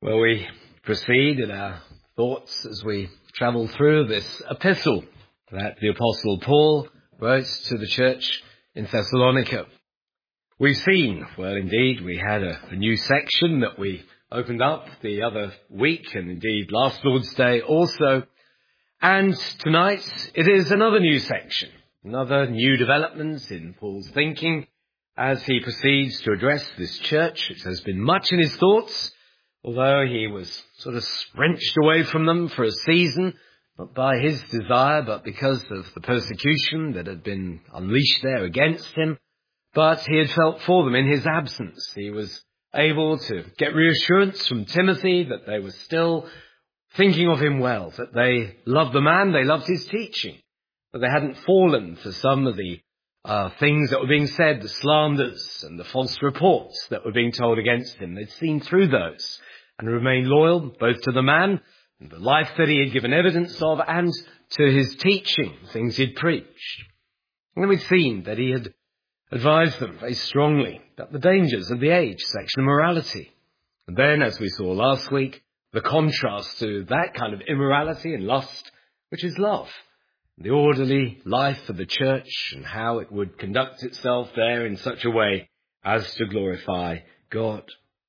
Well, we proceed in our thoughts as we travel through this epistle that the Apostle Paul wrote to the church in Thessalonica. We've seen, well, indeed, we had a new section that we opened up the other week, and indeed last Lord's Day also. And tonight it is another new section, another new development in Paul's thinking as he proceeds to address this church, which has been much in his thoughts, although he was sort of wrenched away from them for a season, not by his desire, but because of the persecution that had been unleashed there against him. But he had felt for them in his absence. He was able to get reassurance from Timothy that they were still thinking of him well, that they loved the man, they loved his teaching, that they hadn't fallen for some of the things that were being said, the slanders and the false reports that were being told against him. They'd seen through those and remained loyal both to the man and the life that he had given evidence of and to his teaching, things he'd preached. And then we'd seen that he had advised them very strongly about the dangers of the age, sexual immorality. And then, as we saw last week, the contrast to that kind of immorality and lust, which is love. The orderly life of the church and how it would conduct itself there in such a way as to glorify God.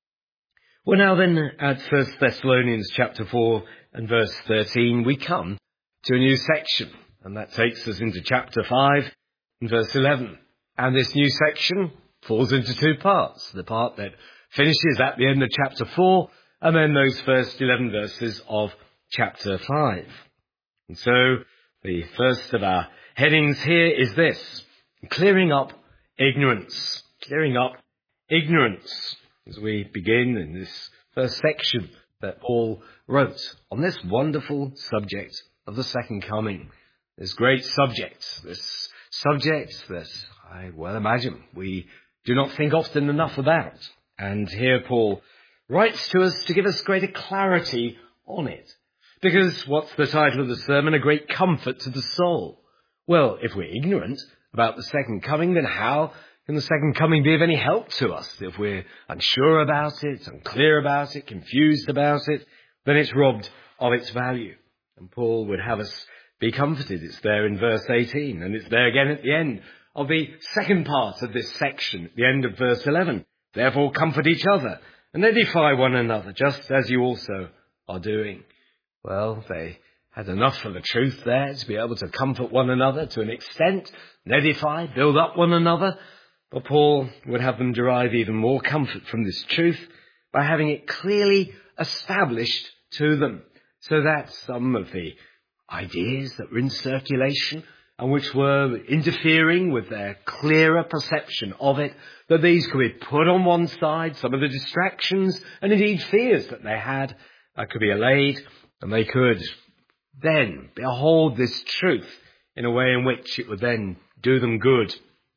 Well, now then, at 1 Thessalonians chapter 4 and verse 13, we come to a new section, and that takes us into chapter 5 and verse 11. And this new section falls into two parts. The part that finishes at the end of chapter 4, and then those first 11 verses of chapter 5. And so, the first of our headings here is this: clearing up ignorance. Clearing up ignorance. As we begin in this first section that Paul wrote on this wonderful subject of the second coming. This great subject, this subject that I well imagine we do not think often enough about. And here Paul writes to us to give us greater clarity on it. Because what's the title of the sermon? A great comfort to the soul. Well, if we're ignorant about the second coming, then how can the second coming be of any help to us? If we're unsure about it, unclear about it, confused about it, then it's robbed of its value. And Paul would have us be comforted. It's there in verse 18, and it's there again at the end of the second part of this section, at the end of verse 11. Therefore comfort each other and edify one another, just as you also are doing. Well, they had enough of the truth there to be able to comfort one another to an extent, and edify, build up one another. But Paul would have them derive even more comfort from this truth by having it clearly established to them, so that some of the ideas that were in circulation and which were interfering with their clearer perception of it, that these could be put on one side, some of the distractions and indeed fears that they had could be allayed, and they could then behold this truth in a way in which it would then do them good.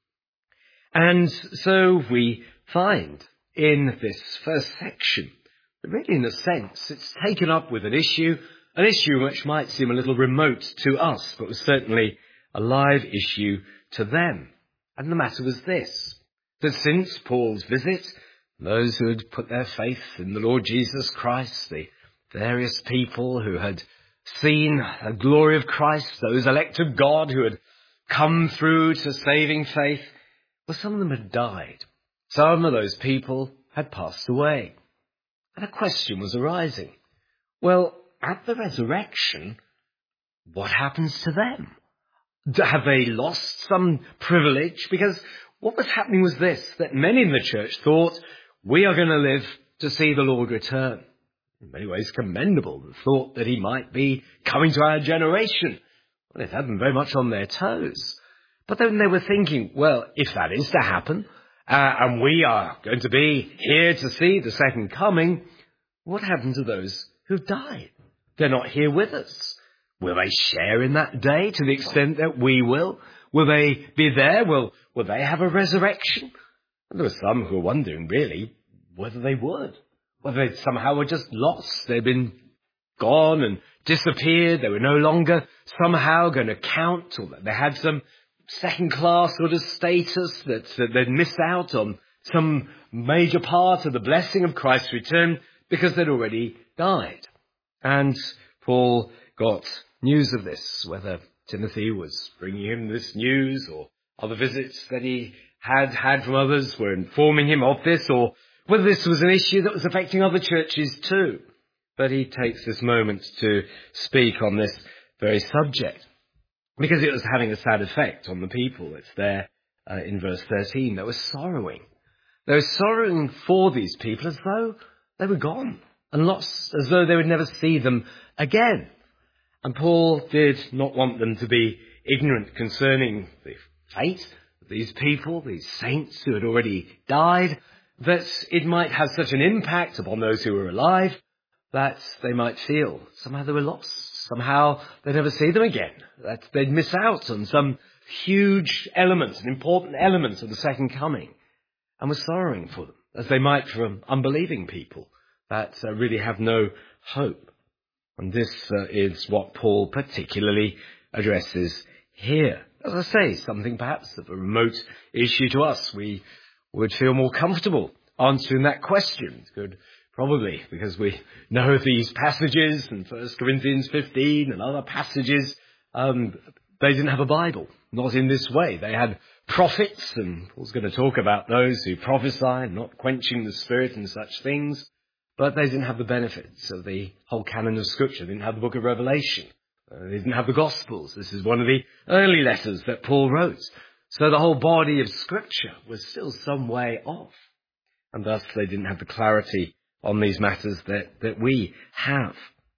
And so we find in this first section that really in a sense it's taken up with an issue which might seem a little remote to us, but was certainly a live issue to them. And the matter was this: that since Paul's visit, those who had put their faith in the Lord Jesus Christ, the various people who had seen the glory of Christ, those elect of God who had come through to saving faith, well, some of them had died. Some of those people had passed away. And a question was arising. Well, at the resurrection, what happens to them? Have they lost some privilege? Because what was happening was this, that many in the church thought, we are going to live to see the Lord return. In many ways commendable, the thought that he might be coming to our generation. Well, it had them very much on their toes. But then they were thinking, well, if that is to happen, and we are going to be here to see the second coming, what happened to those who died? They're not here with us. Will they share in that day to the extent that we will? Will they be there? Will they have a resurrection? And there were some who were wondering, really, whether they would. Whether they somehow were just lost. They'd been gone and disappeared. They were no longer somehow going to count, or that they had some second-class sort of status, that they'd missed out on some major part of the blessing of Christ's return. because they'd already died. And Paul got news of this, whether Timothy was bringing him this news or other visits that he had from others were informing him of this, or whether this was an issue that was affecting other churches too. But he takes this moment to speak on this very subject because it was having a sad effect on the people. It's there in verse 13. They were sorrowing. They were sorrowing for these people as though they were gone and lost, as though they would never see them again. And Paul did not want them to be ignorant concerning the fate of these people, these saints who had already died, that it might have such an impact upon those who were alive that they might feel somehow they were lost, somehow they'd never see them again, that they'd miss out on some huge element, an important element of the second coming, and were sorrowing for them, as they might for unbelieving people that really have no hope. And this is what Paul particularly addresses here. As I say, something perhaps of a remote issue to us. We would feel more comfortable answering that question. Good, probably, because we know these passages in 1 Corinthians 15 and other passages. They didn't have a Bible, not in this way. They had prophets, and Paul's going to talk about those who prophesy, not quenching the Spirit and such things. But they didn't have the benefits of the whole canon of Scripture. They didn't have the book of Revelation. They didn't have the Gospels. This is one of the early letters that Paul wrote. So the whole body of Scripture was still some way off. And thus they didn't have the clarity on these matters that we have.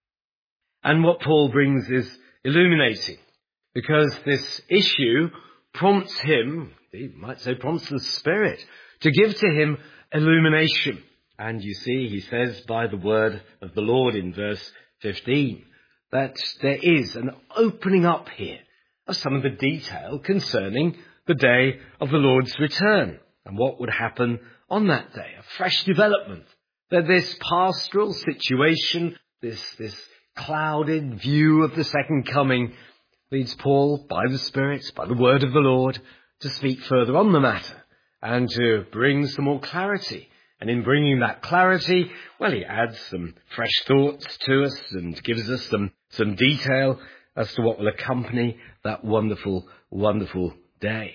And what Paul brings is illuminating, because this issue prompts him, you might say prompts the Spirit, to give to him illumination. And you see, he says by the word of the Lord in verse 15, that there is an opening up here of some of the detail concerning the day of the Lord's return and what would happen on that day. A fresh development. That this pastoral situation, this clouded view of the second coming, leads Paul, by the Spirit, by the word of the Lord, to speak further on the matter and to bring some more clarity. And in bringing that clarity, well, he adds some fresh thoughts to us and gives us some detail as to what will accompany that wonderful, wonderful day.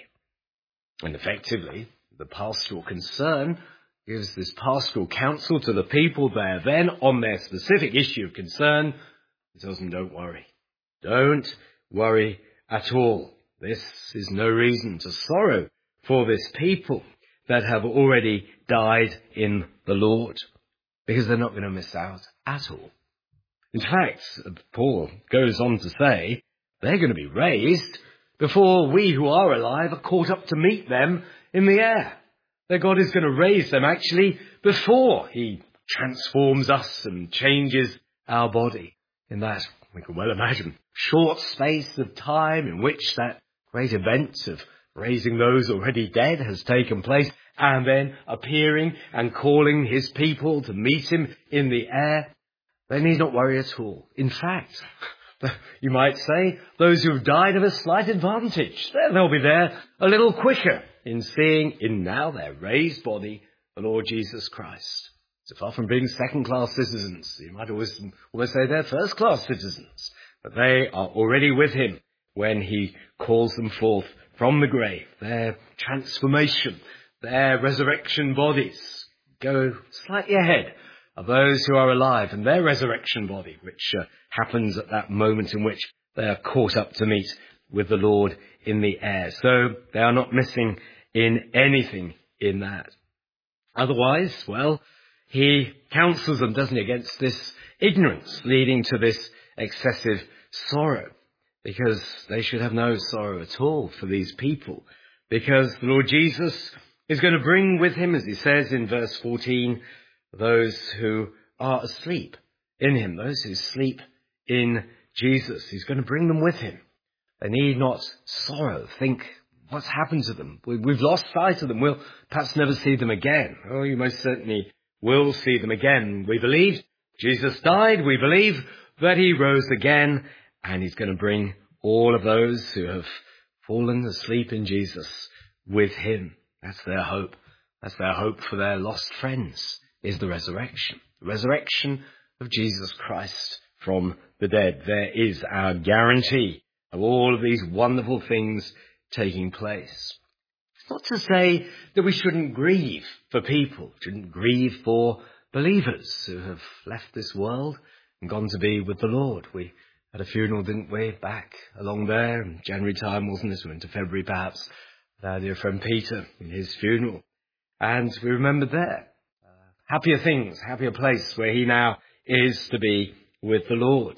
And effectively, the pastoral concern gives this pastoral counsel to the people there then on their specific issue of concern. It tells them, don't worry. Don't worry at all. This is no reason to sorrow for this people that have already died in the Lord, because they're not going to miss out at all. In fact, Paul goes on to say they're going to be raised before we who are alive are caught up to meet them in the air. That God is going to raise them actually before he transforms us and changes our body in that, we can well imagine, short space of time in which that great event of raising those already dead has taken place, and then appearing and calling his people to meet him in the air. They need not worry at all. In fact, you might say, those who have died have a slight advantage. They'll be there a little quicker in seeing in now their raised body the Lord Jesus Christ. So far from being second-class citizens, you might always say they're first-class citizens, but they are already with him when he calls them forth from the grave. Their transformation, their resurrection bodies go slightly ahead of those who are alive and their resurrection body, which happens at that moment in which they are caught up to meet with the Lord in the air. So they are not missing in anything in that. Otherwise, well, he counsels them, doesn't he, against this ignorance leading to this excessive sorrow, because they should have no sorrow at all for these people, because the Lord Jesus is going to bring with him, as he says in verse 14, those who are asleep in him, those who sleep in Jesus. He's going to bring them with him. They need not sorrow, think what's happened to them. We've lost sight of them. We'll perhaps never see them again. Oh, you most certainly will see them again. We believe Jesus died. We believe that he rose again, and he's going to bring all of those who have fallen asleep in Jesus with him. That's their hope. That's their hope for their lost friends is the resurrection. The resurrection of Jesus Christ from the dead. There is our guarantee of all of these wonderful things taking place. It's not to say that we shouldn't grieve for people, shouldn't grieve for believers who have left this world and gone to be with the Lord. We had a funeral, didn't we, back along there in January time, wasn't it? We went to February perhaps, with our dear friend Peter in his funeral. And we remembered there, happier things, happier place where he now is to be with the Lord.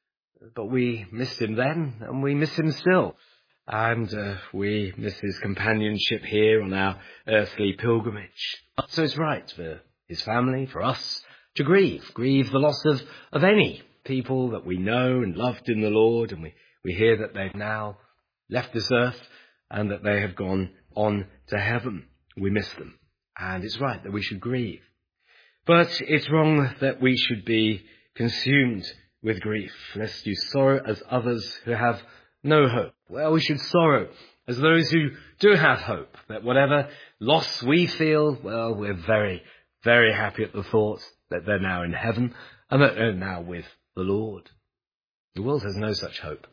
But we missed him then, and we miss him still. And we miss his companionship here on our earthly pilgrimage. So it's right for his family, for us, to grieve the loss of any people that we know and loved in the Lord. And we hear that they've now left this earth and that they have gone on to heaven. We miss them. And it's right that we should grieve. But it's wrong that we should be consumed with grief, lest you sorrow as others who have no hope. Well, we should sorrow as those who do have hope, that whatever loss we feel, well, we're very, very happy at the thought that they're now in heaven and that they're now with the Lord. The world has no such hope.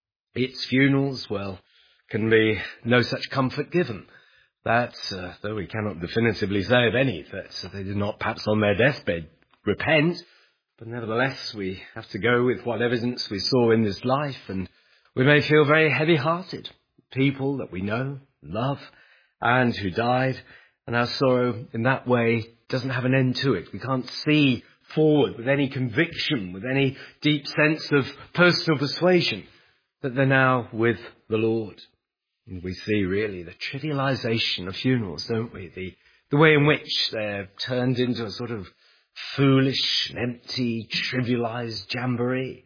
Its funerals, well, can be no such comfort given. That, though we cannot definitively say of any, that they did not perhaps on their deathbed repent, but nevertheless we have to go with what evidence we saw in this life, and we may feel very heavy-hearted. People that we know, love, and who died, and our sorrow in that way doesn't have an end to it. We can't see forward with any conviction, with any deep sense of personal persuasion that they're now with the Lord. And we see really the trivialization of funerals, don't we? The way in which they're turned into a sort of foolish, empty, trivialized jamboree.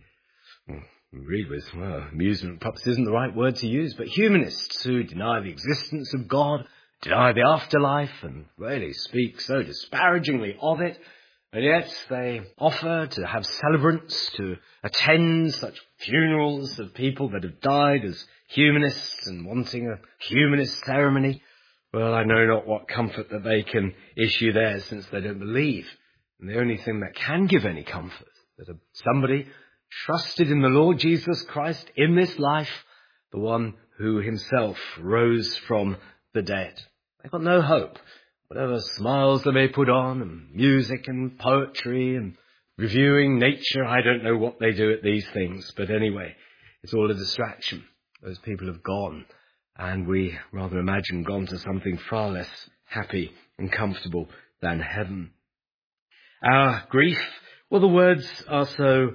Read with, well, amusement perhaps isn't the right word to use, but humanists who deny the existence of God, deny the afterlife, and really speak so disparagingly of it, and yet they offer to have celebrants to attend such funerals of people that have died as humanists and wanting a humanist ceremony. Well, I know not what comfort that they can issue there, since they don't believe. And the only thing that can give any comfort, that somebody trusted in the Lord Jesus Christ in this life, the one who himself rose from the dead. They've got no hope. Whatever smiles they may put on, and music and poetry and reviewing nature, I don't know what they do at these things, but anyway, it's all a distraction. Those people have gone, and we rather imagine gone to something far less happy and comfortable than heaven. Our grief, well, the words are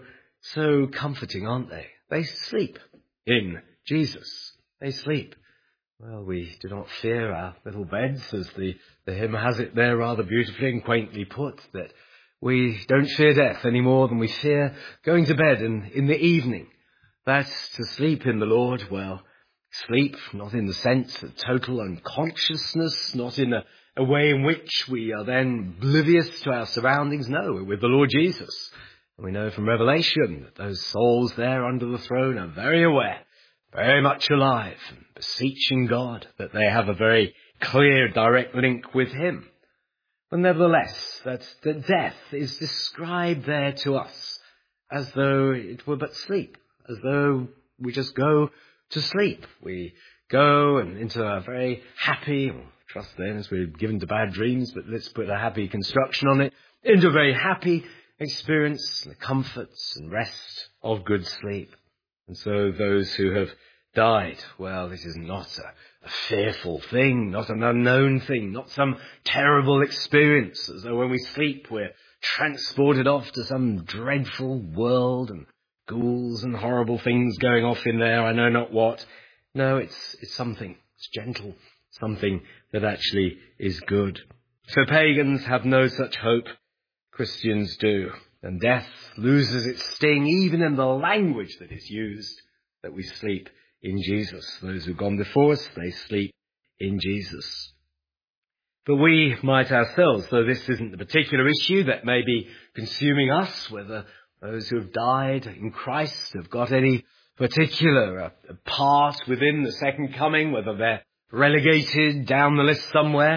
so comforting, aren't they? They sleep in Jesus. They sleep. Well, we do not fear our little beds, as the hymn has it there rather beautifully and quaintly put, that we don't fear death any more than we fear going to bed in the evening. That's to sleep in the Lord. Well, sleep not in the sense of total unconsciousness, not in a way in which we are then oblivious to our surroundings. No, we're with the Lord Jesus. And we know from Revelation that those souls there under the throne are very aware, very much alive, and beseeching God that they have a very clear, direct link with him. But nevertheless, that death is described there to us as though it were but sleep, as though we just go to sleep. We go and into a very happy, trust then as we're given to bad dreams, but let's put a happy construction on it, into a very happy experience, the comforts and rest of good sleep. And so those who have died, well, this is not a fearful thing, not an unknown thing, not some terrible experience, as though when we sleep we're transported off to some dreadful world and ghouls and horrible things going off in there, I know not what. No, it's something, it's gentle, something that actually is good. So pagans have no such hope. Christians do. And death loses its sting even in the language that is used, that we sleep in Jesus. Those who've gone before us, they sleep in Jesus. But we might ourselves, though this isn't the particular issue that may be consuming us, whether those who have died in Christ have got any particular part within the second coming, whether they're relegated down the list somewhere,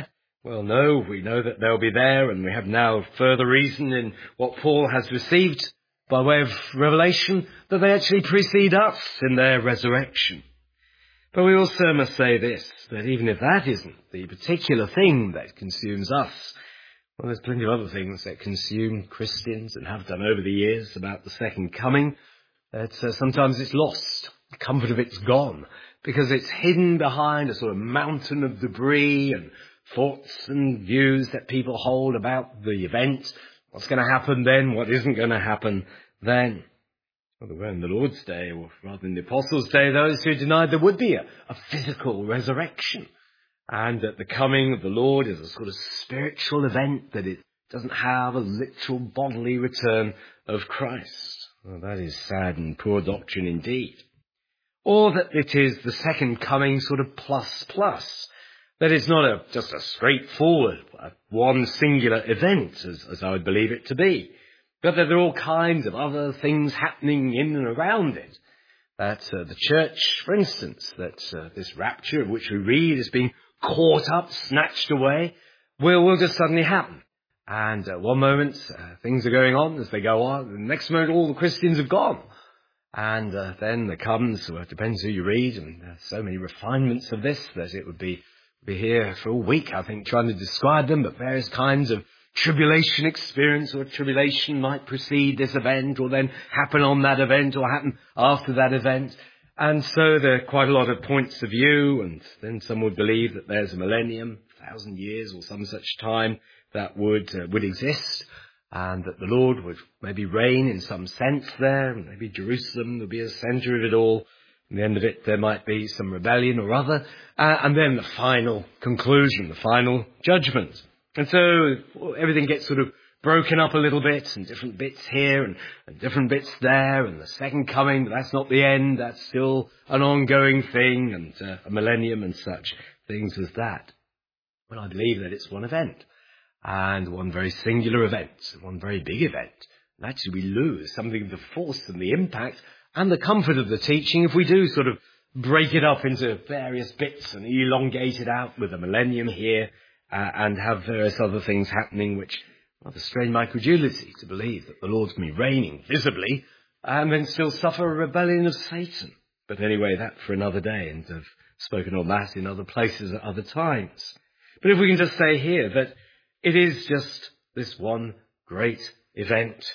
Well, no, we know that they'll be there, and we have now further reason in what Paul has received by way of revelation that they actually precede us in their resurrection. But we also must say this, that even if that isn't the particular thing that consumes us, well, there's plenty of other things that consume Christians and have done over the years about the second coming, that sometimes it's lost. The comfort of it's gone, because it's hidden behind a sort of mountain of debris and thoughts and views that people hold about the event, what's going to happen then, what isn't going to happen then. Well, there were in the Lord's day, or rather in the Apostles' day, those who denied there would be a physical resurrection, and that the coming of the Lord is a sort of spiritual event, that it doesn't have a literal bodily return of Christ. Well, that is sad and poor doctrine indeed. Or that it is the second coming sort of plus, that it's not just a straightforward, one singular event, as I would believe it to be, but that there are all kinds of other things happening in and around it. That the church, for instance, that this rapture of which we read is being caught up, snatched away, will just suddenly happen. And one moment things are going on as they go on, and the next moment all the Christians have gone. And then there comes, well, it depends who you read, and there's so many refinements of this that it would be here for a week, I think, trying to describe them, but various kinds of tribulation experience, or tribulation might precede this event, or then happen on that event, or happen after that event. And so there are quite a lot of points of view, and then some would believe that there's a millennium, 1,000 years, or some such time that would exist, and that the Lord would maybe reign in some sense there, and maybe Jerusalem would be a centre of it all. In the end of it, there might be some rebellion or other, and then the final conclusion, the final judgment. And so everything gets sort of broken up a little bit, and different bits here and different bits there, and the second coming, but that's not the end, that's still an ongoing thing, and a millennium and such things as that. Well, I believe that it's one event, and one very singular event, one very big event. And actually we lose something of the force and the impact and the comfort of the teaching if we do sort of break it up into various bits and elongate it out with a millennium here, and have various other things happening which rather strain my credulity to believe that the Lord's going to be reigning visibly and then still suffer a rebellion of Satan. But anyway, that for another day, and I've spoken on that in other places at other times. But if we can just say here that it is just this one great event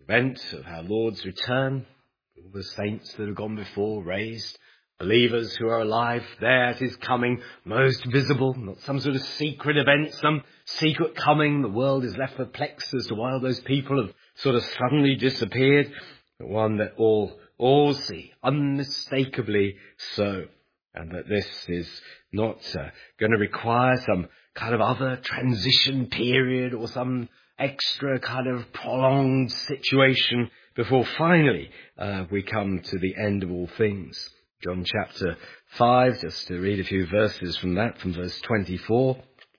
of our Lord's return, all the saints that have gone before raised, believers who are alive there at his coming, most visible, not some sort of secret event, some secret coming. The world is left perplexed as to why all those people have sort of suddenly disappeared, but one that all see, unmistakably so, and that this is not going to require some kind of other transition period or some extra kind of prolonged situation before finally we come to the end of all things. John chapter 5, just to read a few verses from that, from verse 24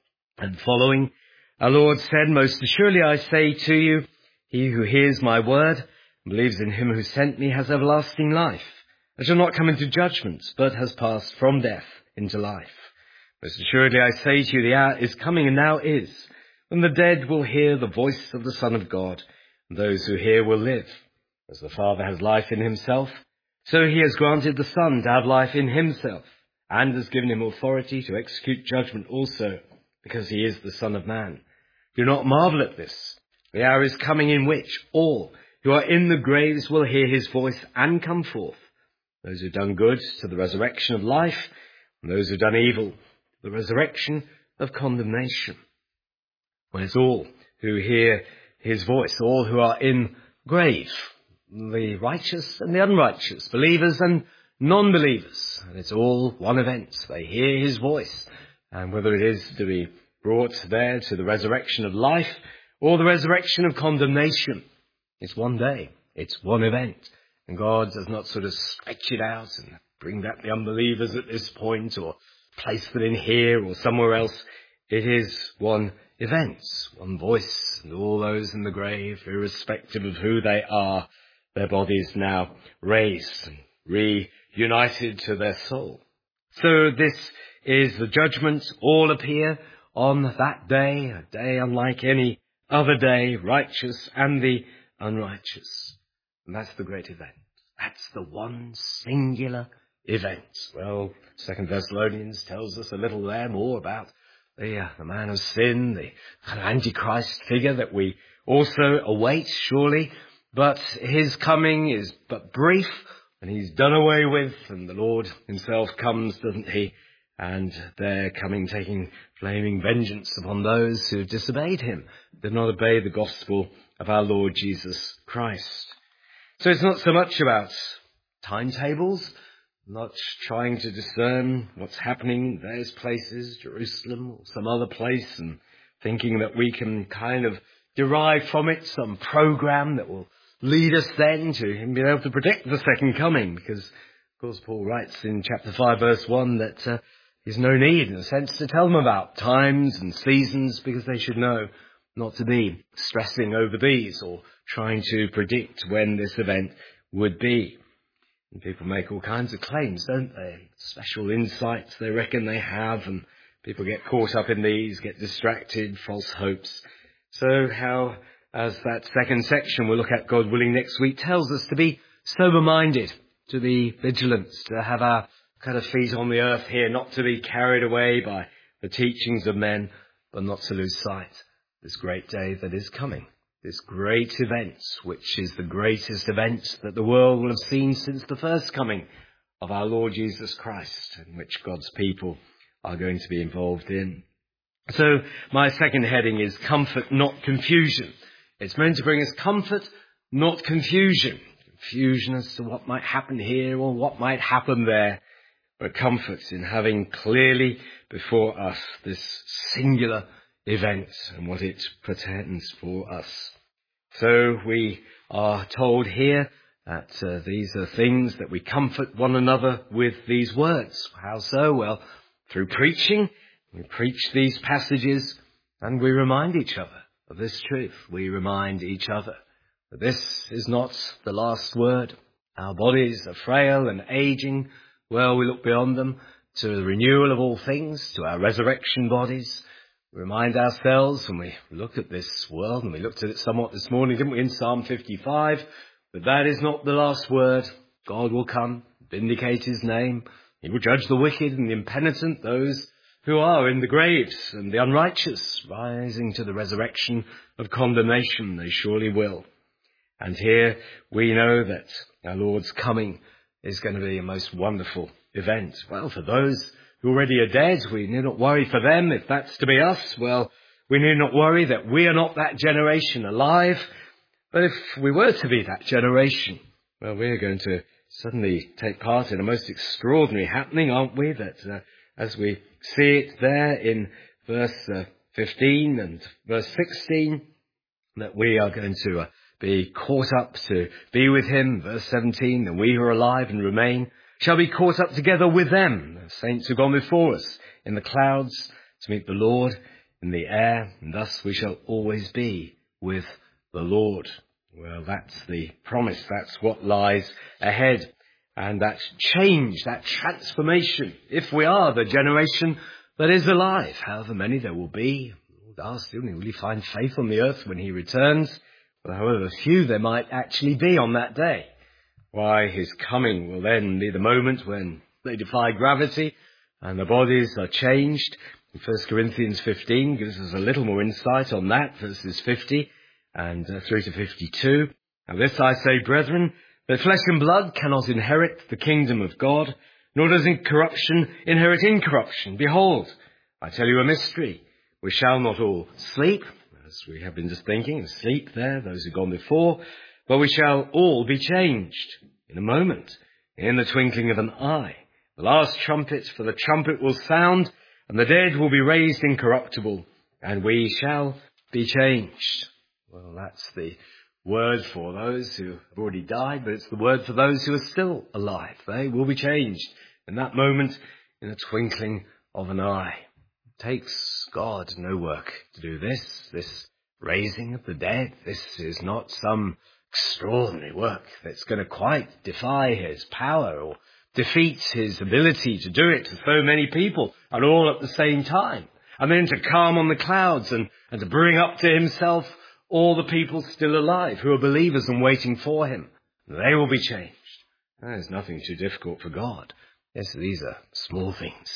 and following. Our Lord said, "Most assuredly I say to you, he who hears my word and believes in him who sent me has everlasting life, and shall not come into judgment, but has passed from death into life. Most assuredly I say to you, the hour is coming, and now is, when the dead will hear the voice of the Son of God, and those who hear will live. As the Father has life in himself, so he has granted the Son to have life in himself, and has given him authority to execute judgment also, because he is the Son of Man. Do not marvel at this. The hour is coming in which all who are in the graves will hear his voice and come forth. Those who have done good to the resurrection of life, and those who have done evil, the resurrection of condemnation." When it's all who hear his voice, all who are in grave, the righteous and the unrighteous, believers and non-believers. And it's all one event. They hear his voice. And whether it is to be brought there to the resurrection of life or the resurrection of condemnation, it's one day. It's one event. And God does not sort of stretch it out and bring back the unbelievers at this point or place them in here or somewhere else. It is one event, one voice, and all those in the grave, irrespective of who they are, their bodies now raised and reunited to their soul. So this is the judgment. All appear on that day, a day unlike any other day, righteous and the unrighteous. And that's the great event. That's the one singular event. Well, 2 Thessalonians tells us a little there more about the man of sin, the Antichrist figure that we also await, surely. But his coming is but brief, and he's done away with, and the Lord himself comes, doesn't he? And they're coming, taking flaming vengeance upon those who disobeyed him, did not obey the gospel of our Lord Jesus Christ. So it's not so much about timetables, not trying to discern what's happening in various places, Jerusalem or some other place, and thinking that we can kind of derive from it some program that will lead us then to him being able to predict the second coming, because, of course, Paul writes in chapter 5, verse 1, that there's no need, in a sense, to tell them about times and seasons, because they should know not to be stressing over these or trying to predict when this event would be. And people make all kinds of claims, don't they? Special insights they reckon they have, and people get caught up in these, get distracted, false hopes. So how, as that second section we'll look at, God willing, next week, tells us to be sober-minded, to be vigilant, to have our kind of feet on the earth here, not to be carried away by the teachings of men, but not to lose sight of this great day that is coming. This great event, which is the greatest event that the world will have seen since the first coming of our Lord Jesus Christ, in which God's people are going to be involved in. So my second heading is comfort, not confusion. It's meant to bring us comfort, not confusion. Confusion as to what might happen here or what might happen there, but comfort in having clearly before us this singular event and what it portends for us. So we are told here that these are things that we comfort one another with these words. How so? Well, through preaching. We preach these passages and we remind each other of this truth. We remind each other that this is not the last word. Our bodies are frail and aging. Well, we look beyond them to the renewal of all things, to our resurrection bodies. We remind ourselves when we look at this world, and we looked at it somewhat this morning, didn't we, in Psalm 55, but that is not the last word. God will come, vindicate his name. He will judge the wicked and the impenitent, those who are in the graves, and the unrighteous, rising to the resurrection of condemnation. They surely will. And here we know that our Lord's coming is going to be a most wonderful event. Well, for those who already are dead, we need not worry for them. If that's to be us, well, we need not worry that we are not that generation alive. But if we were to be that generation, well, we're going to suddenly take part in a most extraordinary happening, aren't we? That as we see it there in verse 15 and verse 16, that we are going to be caught up to be with him. Verse 17, and we who are alive and remain shall be caught up together with them, the saints who have gone before us, in the clouds to meet the Lord in the air, and thus we shall always be with the Lord. Well, that's the promise. That's what lies ahead. And that change, that transformation, if we are the generation that is alive, however many there will be, Lord asks, will he find faith on the earth when he returns? Well, however few there might actually be on that day. Why, his coming will then be the moment when they defy gravity and the bodies are changed. 1 Corinthians 15 gives us a little more insight on that, verses 50 and through to 52. Now this I say, brethren, that flesh and blood cannot inherit the kingdom of God, nor does incorruption inherit incorruption. Behold, I tell you a mystery. We shall not all sleep, as we have been just thinking, sleep there, those who've gone before, but we shall all be changed in a moment, in the twinkling of an eye. The last trumpet, for the trumpet will sound, and the dead will be raised incorruptible, and we shall be changed. Well, that's the word for those who have already died, but it's the word for those who are still alive. They will be changed in that moment, in the twinkling of an eye. It takes God no work to do this raising of the dead. This is not some extraordinary work that's going to quite defy his power or defeat his ability to do it to so many people and all at the same time. and then to calm on the clouds and to bring up to himself all the people still alive who are believers and waiting for him. They will be changed. There's nothing too difficult for God. Yes, these are small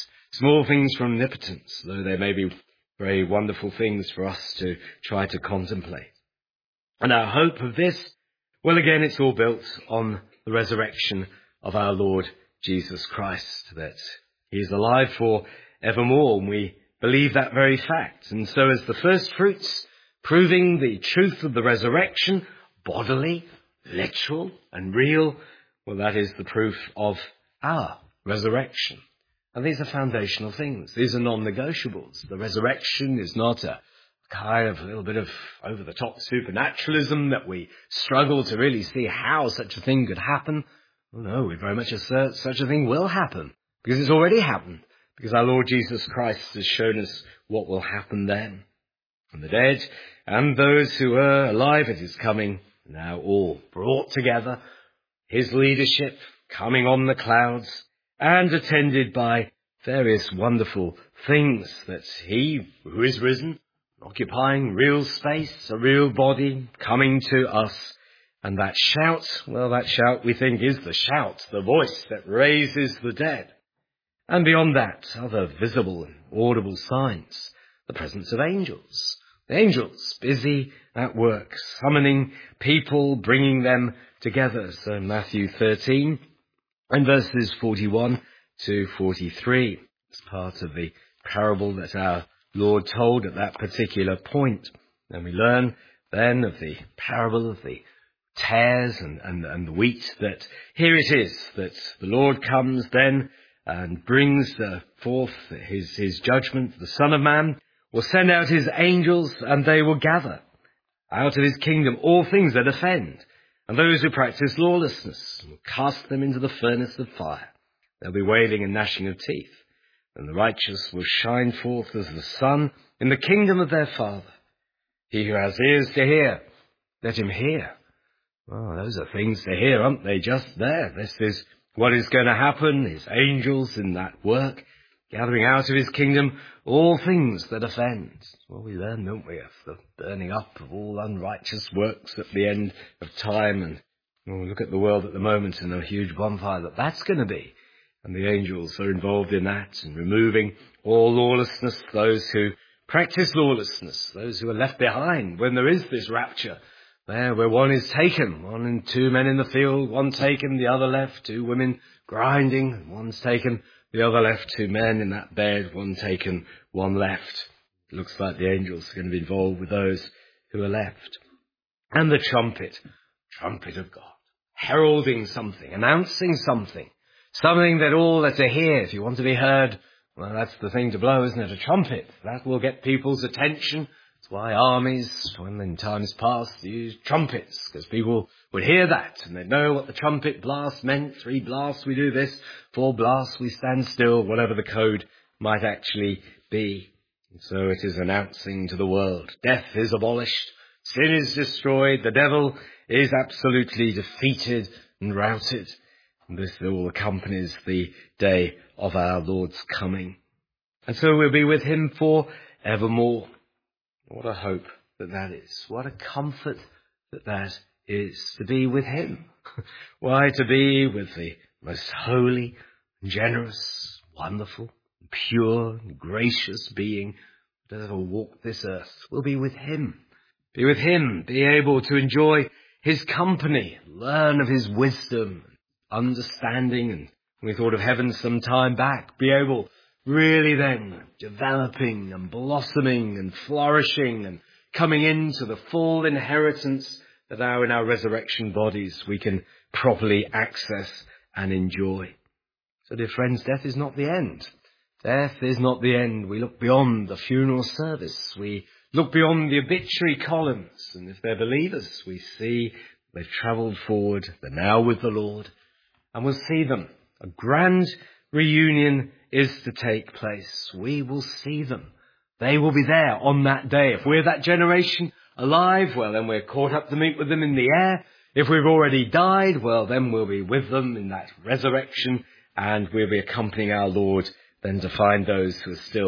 things from omnipotence, though they may be very wonderful things for us to try to contemplate. And our hope of this, well, again, it's all built on the resurrection of our Lord Jesus Christ, that he is alive for evermore, and we believe that very fact. And so as the first fruits, proving the truth of the resurrection, bodily, literal, and real, well, that is the proof of our resurrection. And these are foundational things. These are non-negotiables. The resurrection is not a kind of a little bit of over-the-top supernaturalism that we struggle to really see how such a thing could happen. Oh no, we very much assert such a thing will happen, because it's already happened, because our Lord Jesus Christ has shown us what will happen then. And the dead and those who are alive at his coming, now all brought together, his leadership coming on the clouds, and attended by various wonderful things, that he who is risen, occupying real space, a real body, coming to us. And that shout, well, that shout we think is the shout, the voice that raises the dead. And beyond that, other visible and audible signs, the presence of angels. The angels busy at work, summoning people, bringing them together. So Matthew 13 and verses 41 to 43 is part of the parable that our Lord told at that particular point. And we learn then of the parable of the tares and the wheat, that here it is that the Lord comes then and brings forth his judgment. The Son of Man will send out his angels, and they will gather out of his kingdom all things that offend, and those who practice lawlessness, and will cast them into the furnace of fire. There'll be wailing and gnashing of teeth, and the righteous will shine forth as the sun in the kingdom of their Father. He who has ears to hear, let him hear. Well, those are things to hear, aren't they? Just there. This is what is going to happen. His angels in that work, gathering out of his kingdom all things that offend. Well, we learn, don't we, of the burning up of all unrighteous works at the end of time. And we look at the world at the moment and a huge bonfire that's going to be. And the angels are involved in that, and removing all lawlessness, those who practice lawlessness, those who are left behind when there is this rapture. There where one is taken, one and two men in the field, one taken, the other left, two women grinding, and one's taken, the other left, two men in that bed, one taken, one left. It looks like the angels are going to be involved with those who are left. And the trumpet of God, heralding something, announcing something that all are to hear. If you want to be heard, well, that's the thing to blow, isn't it? A trumpet. That will get people's attention. That's why armies, when in times past, used trumpets, because people would hear that, and they'd know what the trumpet blast meant. 3 blasts, we do this. 4 blasts, we stand still, whatever the code might actually be. And so it is announcing to the world, death is abolished, sin is destroyed, the devil is absolutely defeated and routed. And this all accompanies the day of our Lord's coming. And so we'll be with him for evermore. What a hope that is. What a comfort that is, to be with him. Why, to be with the most holy, generous, wonderful, pure, gracious being that ever walked this earth. We'll be with him. Be with him, be able to enjoy his company, learn of his wisdom, understanding. And we thought of heaven some time back, be able really then developing and blossoming and flourishing and coming into the full inheritance that now in our resurrection bodies we can properly access and enjoy. So dear friends, death is not the end. Death is not the end. We look beyond the funeral service. We look beyond the obituary columns. And if they're believers, we see they've travelled forward. They're now with the Lord. And we'll see them. A grand reunion is to take place. We will see them. They will be there on that day. If we're that generation alive, well, then we're caught up to meet with them in the air. If we've already died, well, then we'll be with them in that resurrection, and we'll be accompanying our Lord then to find those who are still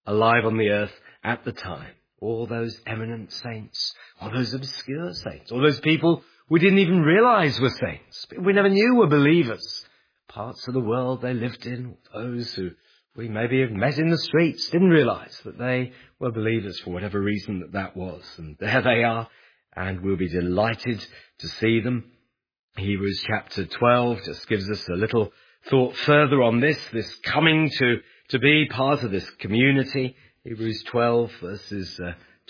alive on the earth at the time. All those eminent saints, all those obscure saints, all those people we didn't even realize were saints, we never knew were believers. Parts of the world they lived in, those who we maybe have met in the streets, didn't realize that they were believers for whatever reason that was. And there they are, and we'll be delighted to see them. Hebrews chapter 12 just gives us a little thought further on this coming to be part of this community. Hebrews 12 verses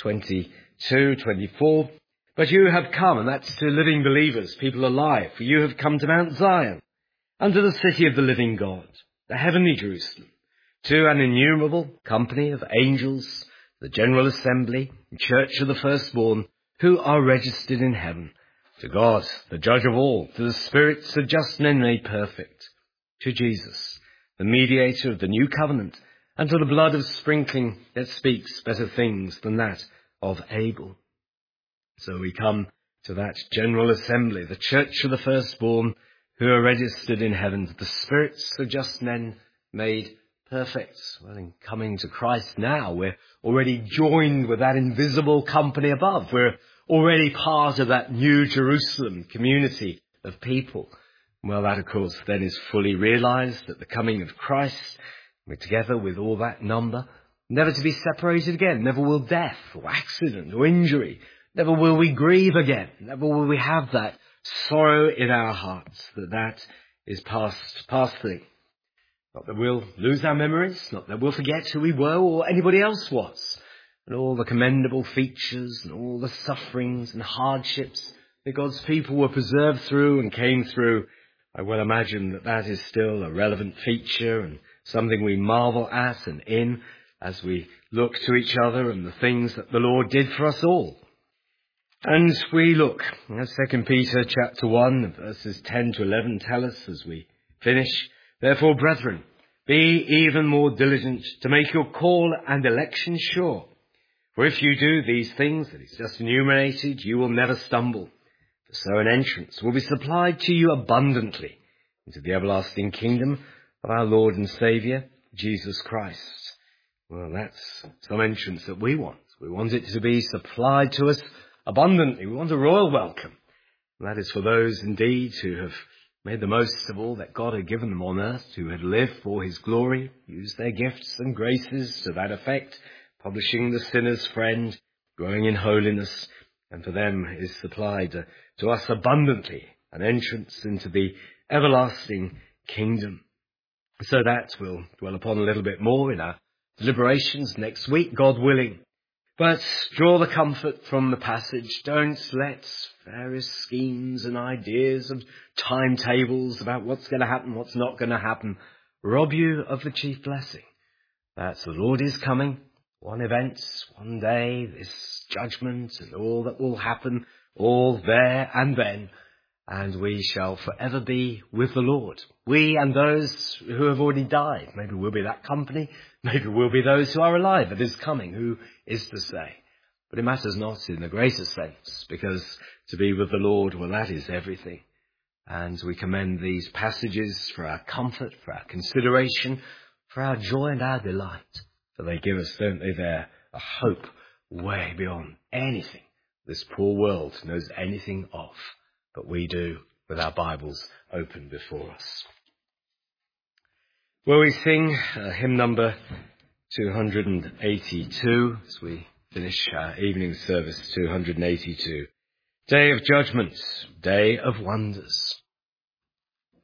22, 24. But you have come, and that's to living believers, people alive, for you have come to Mount Zion, unto the city of the living God, the heavenly Jerusalem, to an innumerable company of angels, the general assembly, the church of the firstborn, who are registered in heaven, to God, the judge of all, to the spirits of just men made perfect, to Jesus, the mediator of the new covenant, and to the blood of sprinkling that speaks better things than that of Abel. So we come to that general assembly, the church of the firstborn, who are registered in heaven, to the spirits of just men made perfect. Well, in coming to Christ now, we're already joined with that invisible company above. We're already part of that new Jerusalem community of people. Well, that, of course, then is fully realized at the coming of Christ. We're together with all that number, never to be separated again. Never will death or accident or injury. Never will we grieve again. Never will we have that sorrow in our hearts. That is past thing. Not that we'll lose our memories, not that we'll forget who we were or anybody else was, and all the commendable features and all the sufferings and hardships that God's people were preserved through and came through. I well imagine that is still a relevant feature and something we marvel at and in as we look to each other and the things that the Lord did for us all. And we look at 2 Peter chapter 1, verses 10 to 11 tell us as we finish, therefore, brethren, be even more diligent to make your call and election sure. For if you do these things that he's just enumerated, you will never stumble. For so an entrance will be supplied to you abundantly into the everlasting kingdom of our Lord and Saviour, Jesus Christ. Well, that's some entrance that we want. We want it to be supplied to us abundantly. We want a royal welcome. And that is for those indeed who have made the most of all that God had given them on earth, who had lived for his glory, used their gifts and graces to that effect, publishing the sinner's friend, growing in holiness, and for them is supplied to us abundantly an entrance into the everlasting kingdom. So that we'll dwell upon a little bit more in our deliberations next week, God willing. But draw the comfort from the passage. Don't let various schemes and ideas and timetables about what's going to happen, what's not going to happen, rob you of the chief blessing. That the Lord is coming. One event, one day, this judgment and all that will happen, all there and then. And we shall forever be with the Lord. We and those who have already died. Maybe we'll be that company. Maybe we'll be those who are alive at his coming. Who is to say? But it matters not in the greater sense, because to be with the Lord, well, that is everything. And we commend these passages for our comfort, for our consideration, for our joy and our delight. For they give us, don't they, there, a hope way beyond anything this poor world knows anything of. But we do with our Bibles open before us. Well, we sing hymn number 282 as we finish our evening service, 282. Day of judgment, day of wonders.